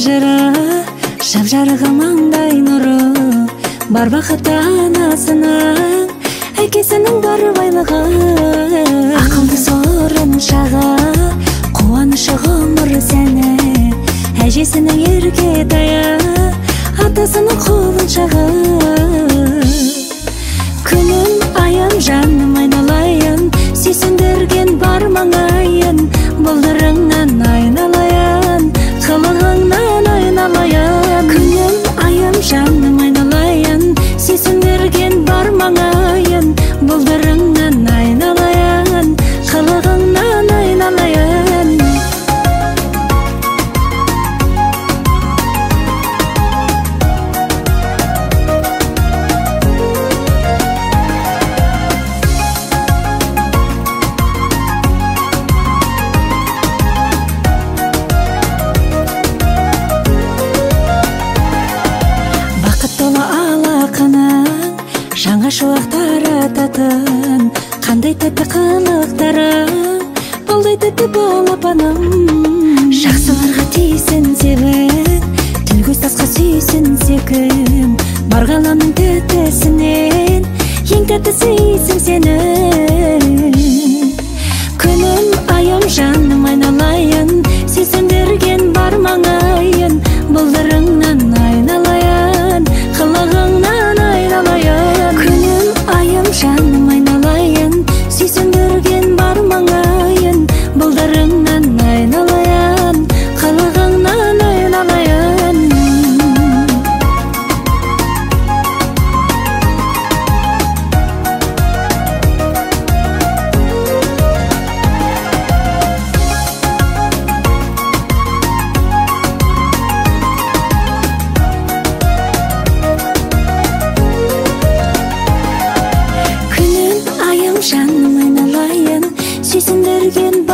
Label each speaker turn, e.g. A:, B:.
A: жыра, шап-жарығы маңдай нұры, бар бақытты анасының, әкесінің бар байлығы. Ақылды сорын шаға, қуанышы ғұмыр сәні, әжесінің ерке тая, атасының құлыншағы. Күнім айым жаным айналайын, сүйсіндірген бар маңайын, бұлдырыңнан айналайын, қылығыңнан айналайын. Күнім айым жаным айналайын, сүйсіндірген бар маңайын, бұлдырыңнан айналайын, қылығыңнан айналайын. Жаңа шуақтар ататын, қандай тәтті қылықтары, болдай тәтті балапаным. Жақсыларға тейсін себін, тіл көз тасқа сүйсін секін, бар ғаламның тәттісінен ең тәттісі исің сенің. Күнім айым жаным айналайын, сүйсіндірген бар маңайын, бұлдырыңнан айналайын, қылығыңнан айналайын. Жаным айналайын, сүйсіндірген бар маңайын, бұлдарыңнан айналайын, қылығыңнан айналайын. Жаным айналайын, сүйсіндірген